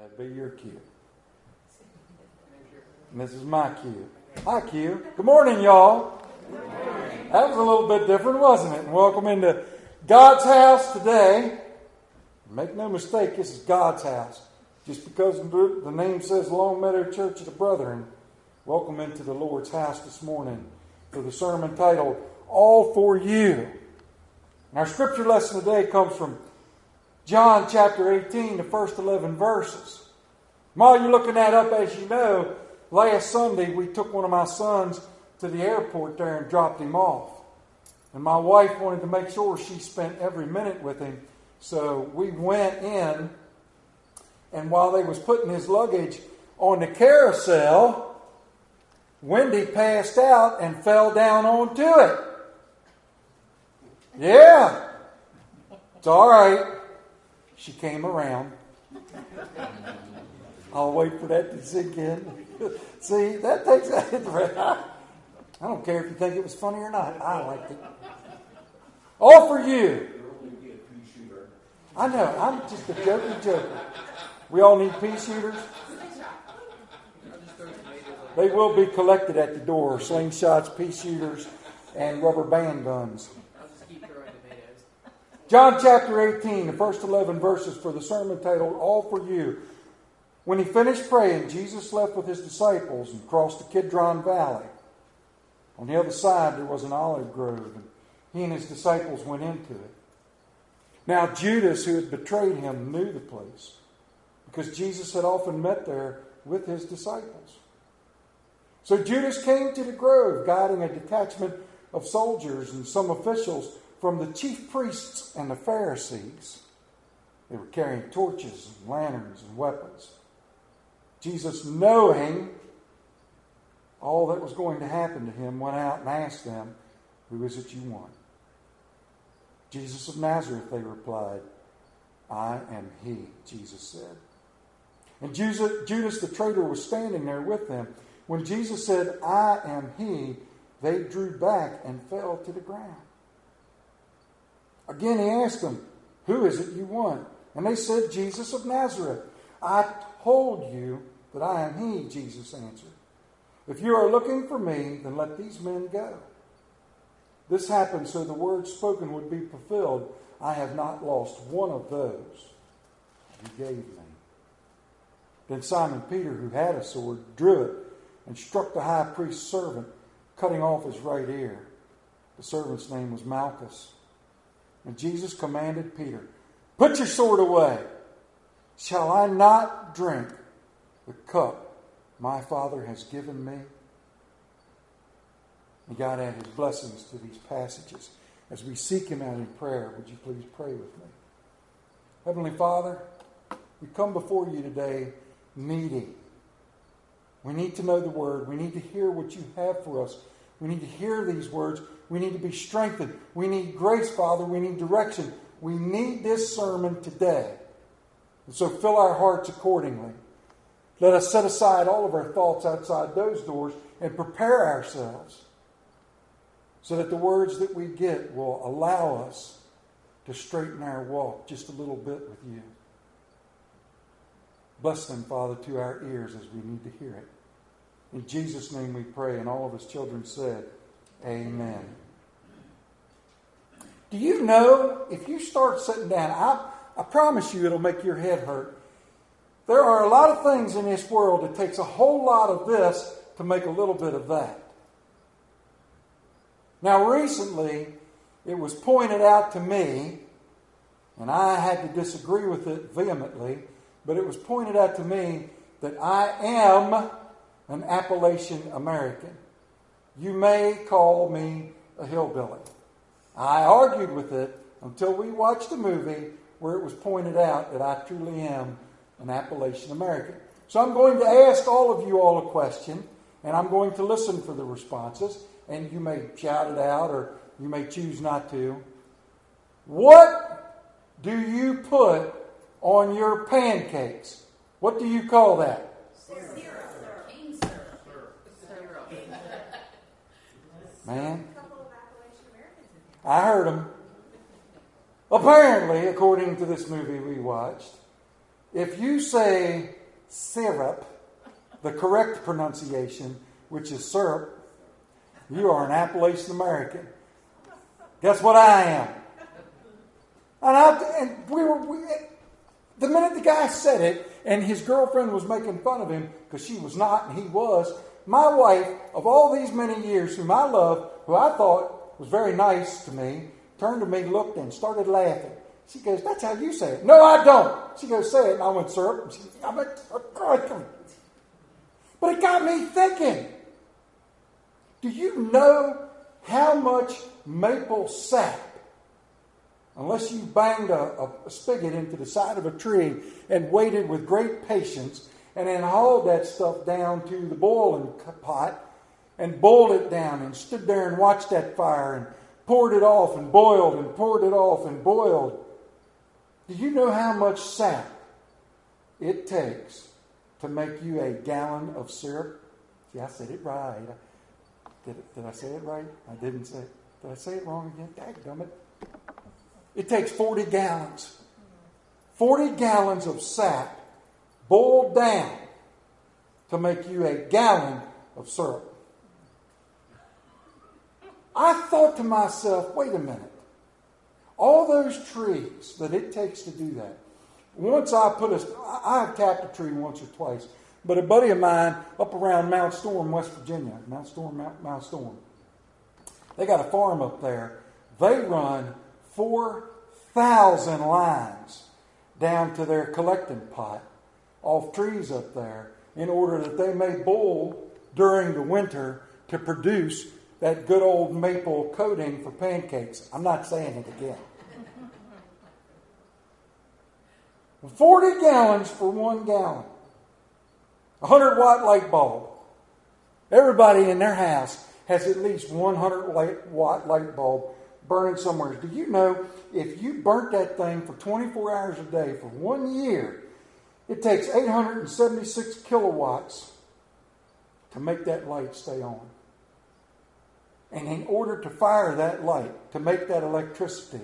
That'd be your cue. And this is my cue. Hi, Q. Good morning, y'all. Good morning. That was a little bit different, wasn't it? And welcome into God's house today. Make no mistake, this is God's house. Just because the name says Long Meadow Church of the Brethren, welcome into the Lord's house this morning for the sermon titled, All for You. And our scripture lesson today comes from John chapter 18, the first 11 verses. While you're looking that up, as you know, last Sunday we took one of my sons to the airport there and dropped him off. And my wife wanted to make sure she spent every minute with him. So we went in, and while they was putting his luggage on the carousel, Wendy passed out and fell down onto it. Yeah. It's all right. She came around. I'll wait for that to sink in. See, that takes that. I don't care if you think it was funny or not. I liked it. All for you. I know. I'm just a joker. We all need pea shooters. They will be collected at the door. Slingshots, pea shooters, and rubber band guns. John chapter 18, the first 11 verses for the sermon titled, All for You. When he finished praying, Jesus left with his disciples and crossed the Kidron Valley. On the other side, there was an olive grove, and he and his disciples went into it. Now, Judas, who had betrayed him, knew the place, because Jesus had often met there with his disciples. So Judas came to the grove, guiding a detachment of soldiers and some officials from the chief priests and the Pharisees. They were carrying torches and lanterns and weapons. Jesus, knowing all that was going to happen to him, went out and asked them, Who is it you want? Jesus of Nazareth, they replied. I am he, Jesus said. And Judas the traitor was standing there with them. When Jesus said, I am he, they drew back and fell to the ground. Again he asked them, Who is it you want? And they said, Jesus of Nazareth. I told you that I am he, Jesus answered. If you are looking for me, then let these men go. This happened so the words spoken would be fulfilled. I have not lost one of those you gave me. Then Simon Peter, who had a sword, drew it and struck the high priest's servant, cutting off his right ear. The servant's name was Malchus. And Jesus commanded Peter, Put your sword away. Shall I not drink the cup my Father has given me? And God add his blessings to these passages. As we seek him out in prayer, would you please pray with me? Heavenly Father, we come before you today needy. We need to know the word. We need to hear what you have for us. We need to hear these words. We need to be strengthened. We need grace, Father. We need direction. We need this sermon today. And so fill our hearts accordingly. Let us set aside all of our thoughts outside those doors and prepare ourselves so that the words that we get will allow us to straighten our walk just a little bit with you. Bless them, Father, to our ears as we need to hear it. In Jesus' name we pray, and all of his children said, Amen. Do you know, if you start sitting down, I promise you it'll make your head hurt. There are a lot of things in this world that takes a whole lot of this to make a little bit of that. Now recently, it was pointed out to me, and I had to disagree with it vehemently, but it was pointed out to me that I am an Appalachian American. You may call me a hillbilly. I argued with it until we watched a movie where it was pointed out that I truly am an Appalachian American. So I'm going to ask all of you all a question, and I'm going to listen for the responses, and you may shout it out or you may choose not to. What do you put on your pancakes? What do you call that? Man, I heard them. Apparently, according to this movie we watched, if you say syrup, the correct pronunciation, which is syrup. You are an Appalachian American. Guess what I am? The minute the guy said it, and his girlfriend was making fun of him because she was not and he was, my wife, of all these many years, whom I love, who I thought was very nice to me, turned to me, looked, and started laughing. She goes, "That's how you say it." "No, I don't." She goes, "Say it." And I went, "Syrup." And she goes, "I went, oh, but it got me thinking. Do you know how much maple sap, unless you banged a spigot into the side of a tree and waited with great patience and then hauled that stuff down to the boiling pot and boiled it down and stood there and watched that fire and poured it off and boiled and poured it off and boiled. Do you know how much sap it takes to make you a gallon of syrup? See, I said it right. Did I say it right? I didn't say it. Did I say it wrong again? Dadgummit. It takes 40 gallons. 40 gallons of sap boiled down to make you a gallon of syrup. I thought to myself, wait a minute. All those trees that it takes to do that. Once I tapped a tree once or twice, but a buddy of mine up around Mount Storm, West Virginia, Mount Storm, they got a farm up there. They run 4,000 lines down to their collecting pot off trees up there in order that they may boil during the winter to produce that good old maple coating for pancakes. I'm not saying it again. 40 gallons for 1 gallon. 100-watt light bulb. Everybody in their house has at least 100-watt light bulb burning somewhere. Do you know if you burnt that thing for 24 hours a day for 1 year, it takes 876 kilowatts to make that light stay on. And in order to fire that light, to make that electricity,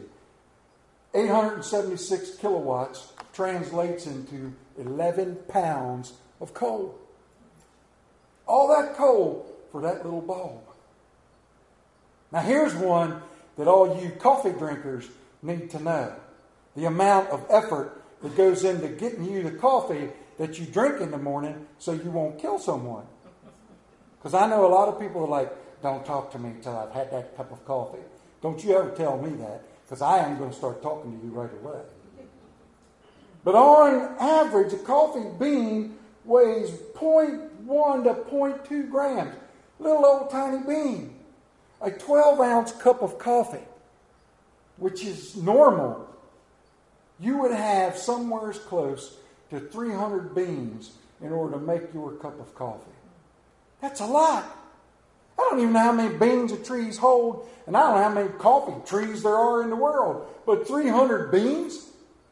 876 kilowatts translates into 11 pounds of coal. All that coal for that little bulb. Now here's one that all you coffee drinkers need to know. The amount of effort that goes into getting you the coffee that you drink in the morning so you won't kill someone. Because I know a lot of people are like, "Don't talk to me until I've had that cup of coffee." Don't you ever tell me that, because I am going to start talking to you right away. But on average, a coffee bean weighs 0.1 to 0.2 grams. Little old tiny bean. A 12-ounce cup of coffee, which is normal, you would have somewhere close to 300 beans in order to make your cup of coffee. That's a lot. I don't even know how many beans a trees hold, and I don't know how many coffee trees there are in the world. But 300 beans?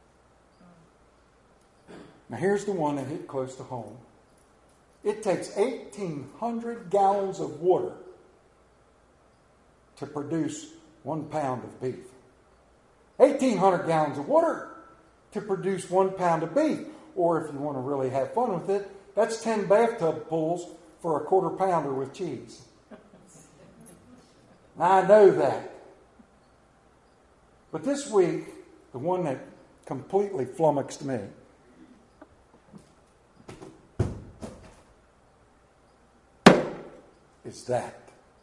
Now here's the one that hit close to home. It takes 1,800 gallons of water to produce 1 pound of beef. 1,800 gallons of water to produce 1 pound of beef. Or if you want to really have fun with it, that's 10 bathtub pools for a quarter pounder with cheese. I know that. But this week, the one that completely flummoxed me is that.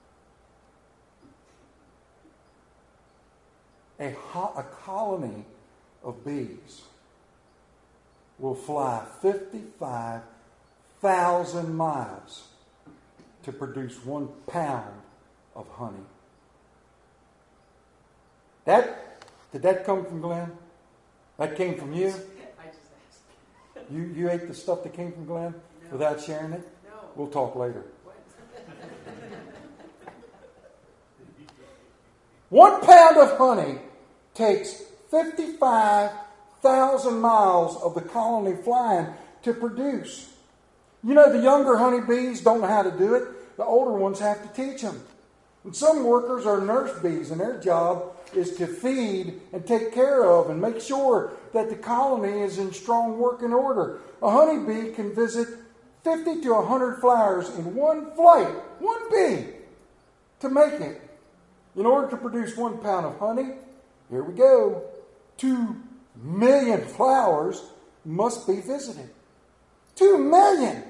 A colony of bees will fly 55,000 miles to produce 1 pound of honey. Did that come from Glenn? That came from you? I just asked. You ate the stuff that came from Glenn without sharing it? No. We'll talk later. What? 1 pound of honey takes 55,000 miles of the colony flying to produce. You know, the younger honeybees don't know how to do it. The older ones have to teach them. And some workers are nurse bees, and their job is to feed and take care of and make sure that the colony is in strong working order. A honeybee can visit 50 to 100 flowers in one flight, one bee, to make it. In order to produce 1 pound of honey, here we go, 2 million flowers must be visited. 2 million!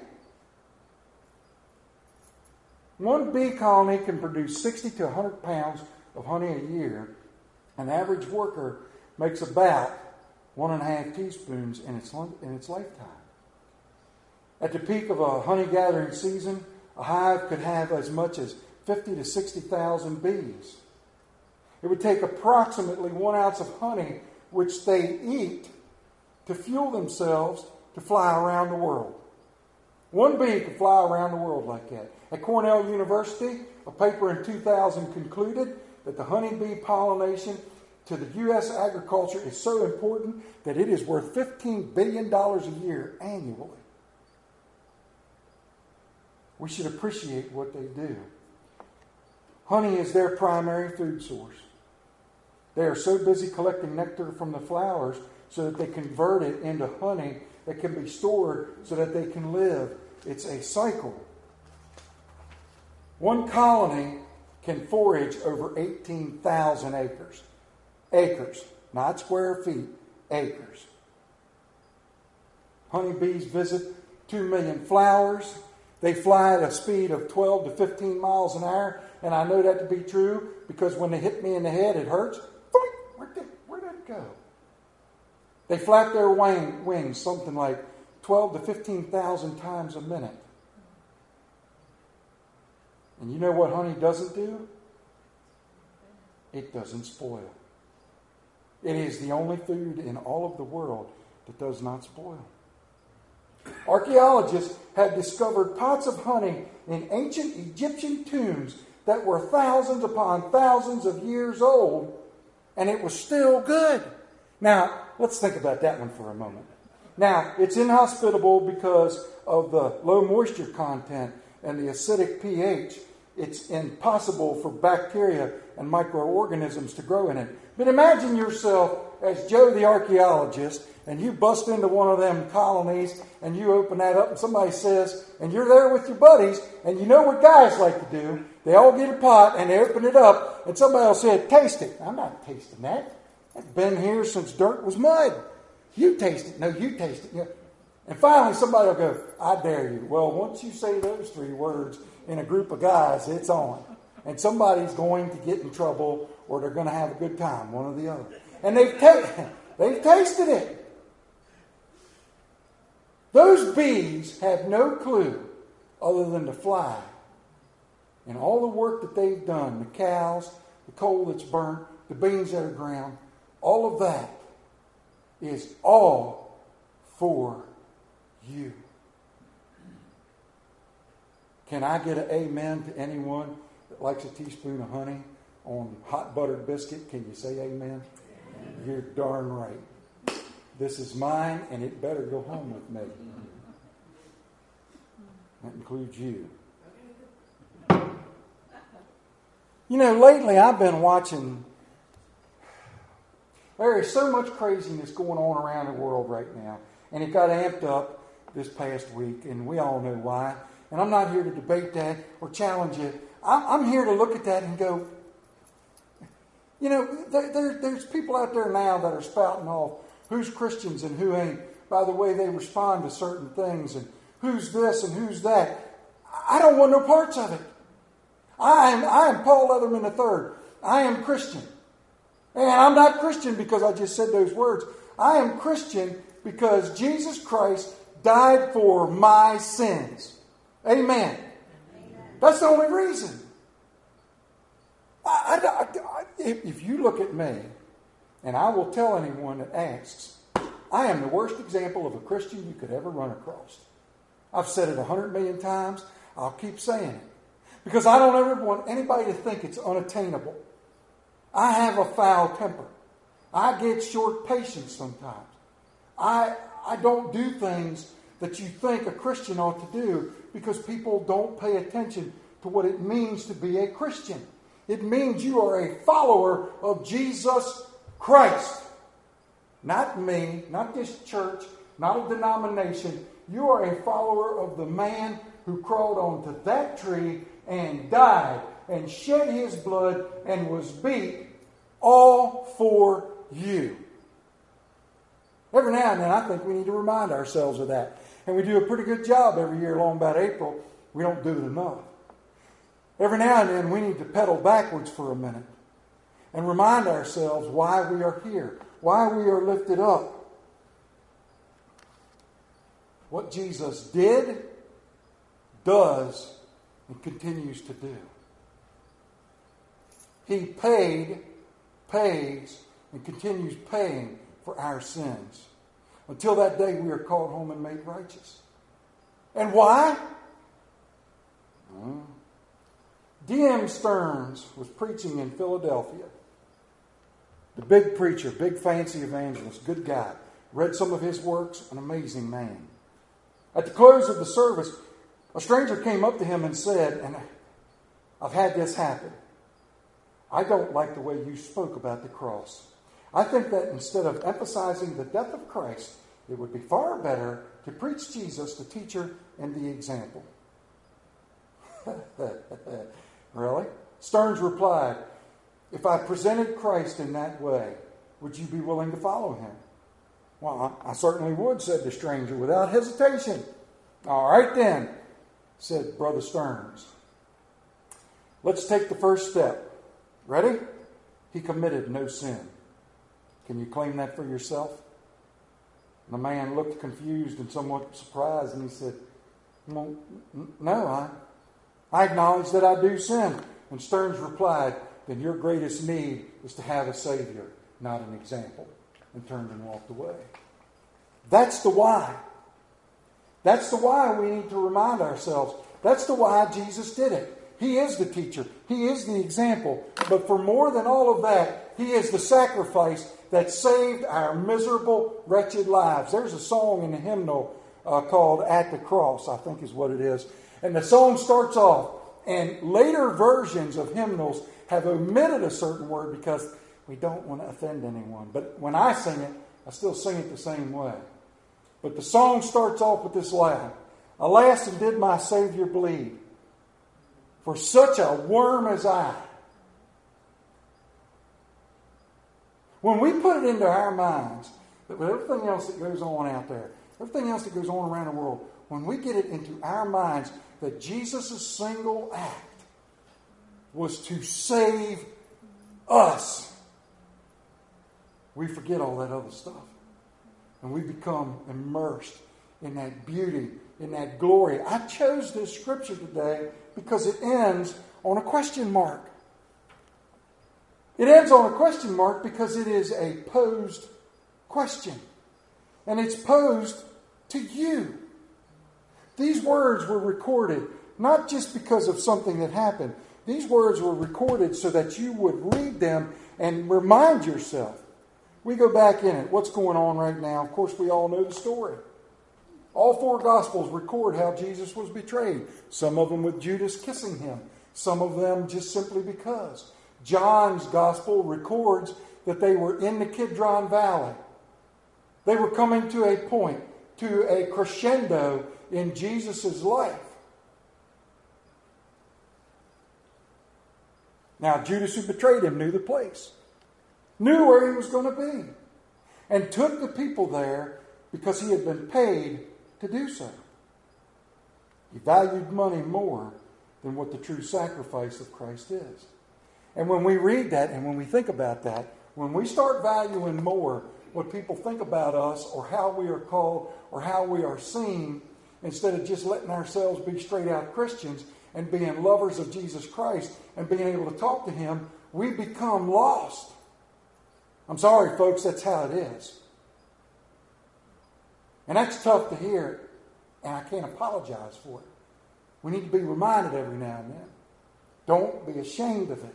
One bee colony can produce 60 to 100 pounds of honey a year. An average worker makes about 1.5 teaspoons in its lifetime. At the peak of a honey gathering season, a hive could have as much as 50 to 60,000 bees. It would take approximately 1 ounce of honey, which they eat, to fuel themselves to fly around the world. One bee could fly around the world like that. At Cornell University, a paper in 2000 concluded that the honeybee pollination to the U.S. agriculture is so important that it is worth $15 billion a year annually. We should appreciate what they do. Honey is their primary food source. They are so busy collecting nectar from the flowers so that they convert it into honey that can be stored so that they can live. It's a cycle. One colony can forage over 18,000 acres. Acres, not square feet, acres. Honeybees visit 2 million flowers. They fly at a speed of 12 to 15 miles an hour, and I know that to be true because when they hit me in the head, it hurts. Where'd that go? They flap their wings something like 12 to 15,000 times a minute. And you know what honey doesn't do? It doesn't spoil. It is the only food in all of the world that does not spoil. Archaeologists have discovered pots of honey in ancient Egyptian tombs that were thousands upon thousands of years old, and it was still good. Now, let's think about that one for a moment. Now, it's inhospitable because of the low moisture content and the acidic pH. It's impossible for bacteria and microorganisms to grow in it. But imagine yourself as Joe the archaeologist, and you bust into one of them colonies, and you open that up, and somebody says, and you're there with your buddies, and you know what guys like to do. They all get a pot, and they open it up, and somebody will say, taste it. I'm not tasting that. That's been here since dirt was mud. You taste it. No, you taste it. Yeah. And finally, somebody will go, I dare you. Well, once you say those 3 words in a group of guys, it's on. And somebody's going to get in trouble, or they're going to have a good time, one or the other. And they've tasted it. Those bees have no clue other than to fly. And all the work that they've done, the cows, the coal that's burnt, the beans that are ground, all of that is all for you. Can I get an amen to anyone that likes a teaspoon of honey on hot buttered biscuit? Can you say amen? You're darn right. This is mine, and it better go home with me. That includes you. You know, lately I've been watching. There is so much craziness going on around the world right now. And it got amped up this past week, and we all know why. And I'm not here to debate that or challenge it. I'm here to look at that and go, you know, there's people out there now that are spouting off who's Christians and who ain't by the way they respond to certain things, and who's this and who's that. I don't want no parts of it. I am Paul Leatherman III. I am Christian. And I'm not Christian because I just said those words. I am Christian because Jesus Christ died for my sins. Amen. That's the only reason. If you look at me, and I will tell anyone that asks, I am the worst example of a Christian you could ever run across. I've said it 100 million times. I'll keep saying it. Because I don't ever want anybody to think it's unattainable. I have a foul temper. I get short patience sometimes. I don't do things that you think a Christian ought to do because people don't pay attention to what it means to be a Christian. It means you are a follower of Jesus Christ. Not me, not this church, not a denomination. You are a follower of the man who crawled onto that tree and died and shed his blood and was beat, all for you. Every now and then I think we need to remind ourselves of that. And we do a pretty good job every year along about April. We don't do it enough. Every now and then we need to pedal backwards for a minute and remind ourselves why we are here, why we are lifted up. What Jesus did, does, and continues to do. He paid, pays, and continues paying for our sins. Until that day we are called home and made righteous. And why? D.M. Stearns was preaching in Philadelphia. The big preacher, big fancy evangelist, good guy. Read some of his works, an amazing man. At the close of the service, a stranger came up to him and said, and I've had this happen, I don't like the way you spoke about the cross. I think that instead of emphasizing the death of Christ, it would be far better to preach Jesus, the teacher and the example. Really? Stearns replied, if I presented Christ in that way, would you be willing to follow him? Well, I certainly would, said the stranger, without hesitation. All right then, said Brother Stearns. Let's take the first step. Ready? He committed no sin. Can you claim that for yourself? And the man looked confused and somewhat surprised, and he said, well, no, I acknowledge that I do sin. And Stearns replied, then your greatest need is to have a Savior, not an example, and turned and walked away. That's the why. That's the why we need to remind ourselves. That's the why Jesus did it. He is the teacher. He is the example. But for more than all of that, He is the sacrifice that saved our miserable, wretched lives. There's a song in the hymnal called At the Cross, I think is what it is. And the song starts off, and later versions of hymnals have omitted a certain word because we don't want to offend anyone. But when I sing it, I still sing it the same way. But the song starts off with this line, alas, and did my Savior bleed for such a worm as I. When we put it into our minds that with everything else that goes on out there, everything else that goes on around the world, when we get it into our minds that Jesus' single act was to save us, we forget all that other stuff. And we become immersed in that beauty, in that glory. I chose this scripture today because it ends on a question mark. It ends on a question mark because it is a posed question. And it's posed to you. These words were recorded not just because of something that happened. These words were recorded so that you would read them and remind yourself. We go back in it. What's going on right now? Of course, we all know the story. All four Gospels record how Jesus was betrayed. Some of them with Judas kissing him. Some of them just simply because. John's Gospel records that they were in the Kidron Valley. They were coming to a point, to a crescendo in Jesus' life. Now, Judas, who betrayed him, knew the place. Knew where he was going to be. And took the people there because he had been paid to do so. He valued money more than what the true sacrifice of Christ is. And when we read that and when we think about that, when we start valuing more what people think about us or how we are called or how we are seen, instead of just letting ourselves be straight out Christians and being lovers of Jesus Christ and being able to talk to Him, we become lost. I'm sorry, folks, that's how it is. And that's tough to hear, and I can't apologize for it. We need to be reminded every now and then. Don't be ashamed of it.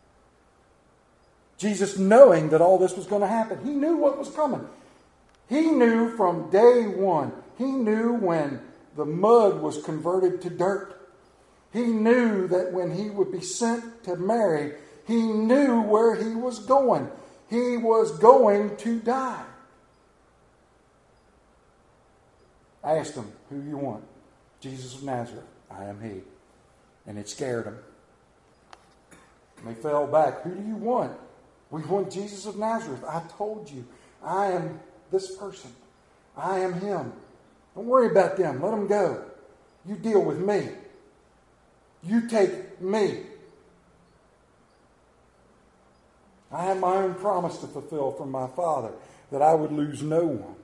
Jesus, knowing that all this was going to happen, He knew what was coming. He knew from day one. He knew when the mud was converted to dirt. He knew that when He would be sent to Mary, He knew where he was going. He was going to die. I asked him, who you want? Jesus of Nazareth. I am he. And it scared him. And they fell back. Who do you want? We want Jesus of Nazareth. I told you, I am this person. I am him. Don't worry about them. Let them go. You deal with me. You take me. I have my own promise to fulfill from my Father, that I would lose no one.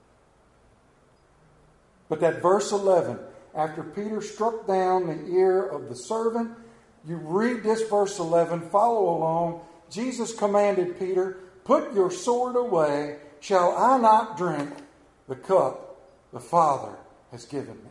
But that verse 11, after Peter struck down the ear of the servant, you read this verse 11, follow along. Jesus commanded Peter, put your sword away. Shall I not drink the cup the Father has given me?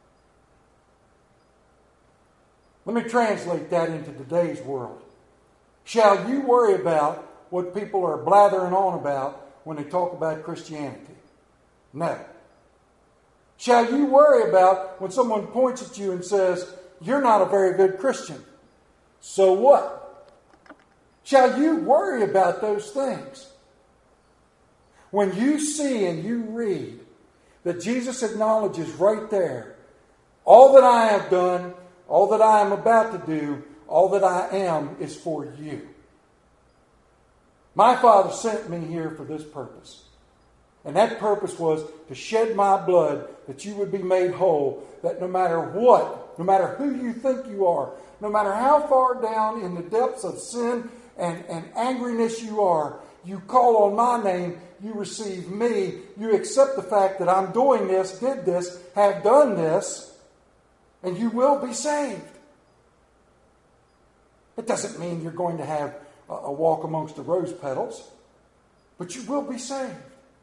Let me translate that into today's world. Shall you worry about what people are blathering on about when they talk about Christianity? No. Shall you worry about when someone points at you and says, you're not a very good Christian? So what? Shall you worry about those things? When you see and you read that Jesus acknowledges right there, all that I have done, all that I am about to do, all that I am is for you. My Father sent me here for this purpose. And that purpose was to shed my blood that you would be made whole, that no matter what, no matter who you think you are, no matter how far down in the depths of sin and angriness you are, you call on my name, you receive me, you accept the fact that I'm doing this, did this, have done this, and you will be saved. It doesn't mean you're going to have a walk amongst the rose petals, but you will be saved.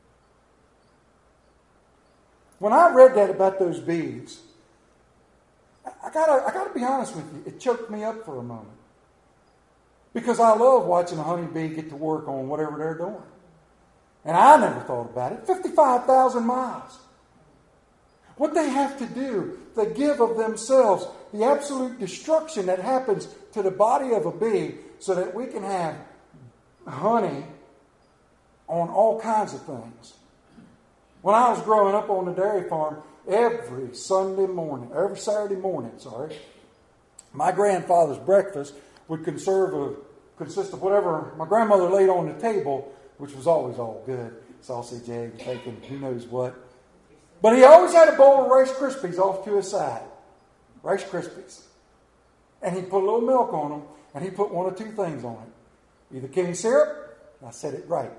When I read that about those bees, I gotta be honest with you, it choked me up for a moment. Because I love watching a honeybee get to work on whatever they're doing. And I never thought about it. 55,000 miles. What they have to do, they give of themselves, the absolute destruction that happens to the body of a bee so that we can have honey on all kinds of things. When I was growing up on the dairy farm, every Saturday morning, my grandfather's breakfast would consist of whatever my grandmother laid on the table, which was always all good. Sausage, egg, bacon, who knows what. But he always had a bowl of Rice Krispies off to his side. Rice Krispies. And he put a little milk on them, and he put one or two things on it. Either cane syrup, I said it right.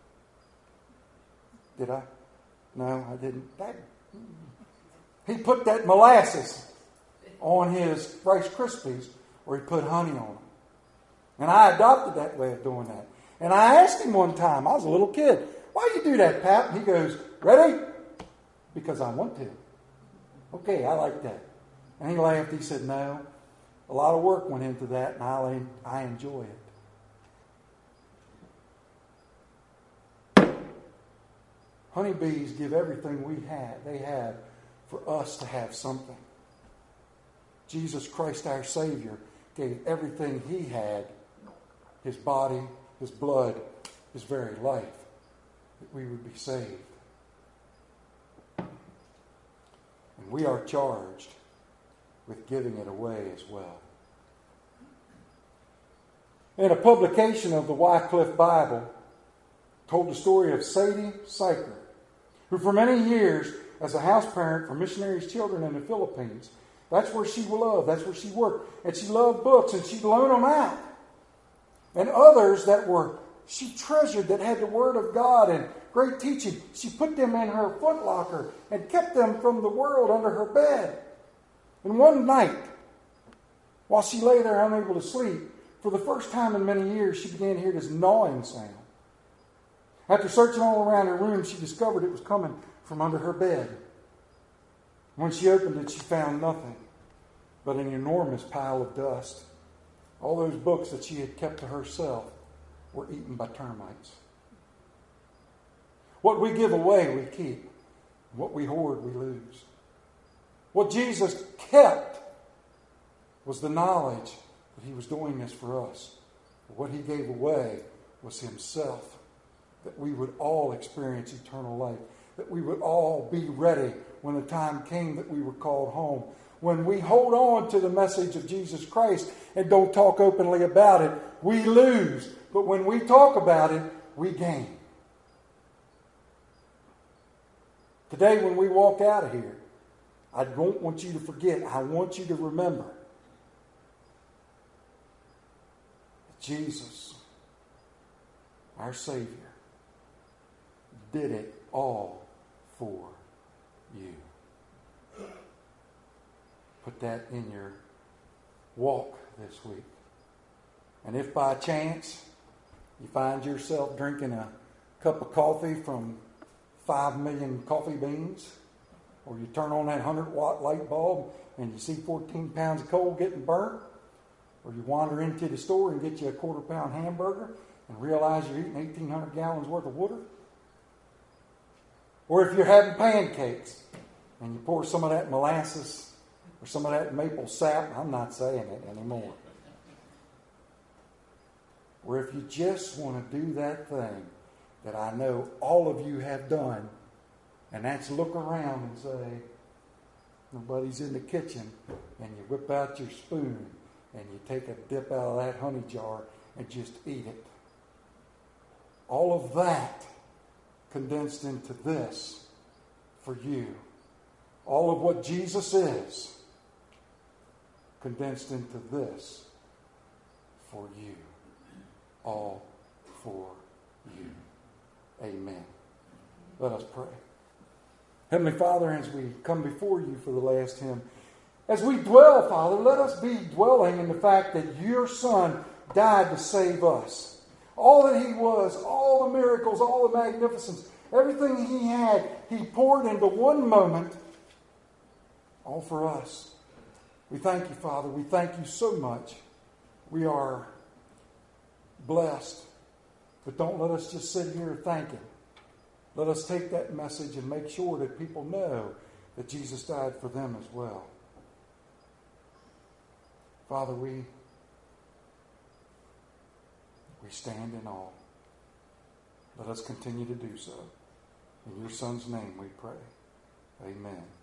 Did I? No, I didn't. He put that molasses on his Rice Krispies, or he put honey on them. And I adopted that way of doing that. And I asked him one time, I was a little kid, why do you do that, Pap? And he goes, ready? Because I want to. Okay, I like that. And he laughed. He said, no, a lot of work went into that, and I enjoy it. Honeybees give everything they have for us to have something. Jesus Christ, our Savior, gave everything he had, his body, his blood, his very life, that we would be saved. And we are charged with giving it away as well. In a publication of the Wycliffe Bible, told the story of Sadie Syker, who for many years, as a house parent for missionaries' children in the Philippines, that's where she loved, that's where she worked. And she loved books, and she'd loan them out. And others that she treasured, that had the Word of God and great teaching, she put them in her footlocker and kept them from the world under her bed. And one night, while she lay there unable to sleep, for the first time in many years, she began to hear this gnawing sound. After searching all around her room, she discovered it was coming from under her bed. When she opened it, she found nothing but an enormous pile of dust. All those books that she had kept to herself were eaten by termites. What we give away, we keep. What we hoard, we lose. What Jesus kept was the knowledge that he was doing this for us. What He gave away was Himself, that we would all experience eternal life, that we would all be ready when the time came that we were called home. When we hold on to the message of Jesus Christ and don't talk openly about it, we lose. But when we talk about it, we gain. Today, when we walk out of here, I don't want you to forget. I want you to remember that Jesus, our Savior, did it all for you. Put that in your walk this week. And if by chance you find yourself drinking a cup of coffee from 5 million coffee beans, or you turn on that 100-watt light bulb and you see 14 pounds of coal getting burnt, or you wander into the store and get you a quarter-pound hamburger and realize you're eating 1,800 gallons worth of water, or if you're having pancakes and you pour some of that molasses or some of that maple sap, I'm not saying it anymore, or if you just want to do that thing that I know all of you have done, and that's look around and say, nobody's in the kitchen, and you whip out your spoon and you take a dip out of that honey jar and just eat it. All of that condensed into this for you. All of what Jesus is condensed into this for you. All for you. Amen. Let us pray. Heavenly Father, as we come before you for the last hymn, as we dwell, Father, let us be dwelling in the fact that your Son died to save us. All that He was, all the miracles, all the magnificence, everything He had, He poured into one moment, all for us. We thank you, Father. We thank you so much. We are blessed. But don't let us just sit here thanking. Let us take that message and make sure that people know that Jesus died for them as well. Father, we stand in awe. Let us continue to do so. In your Son's name we pray. Amen.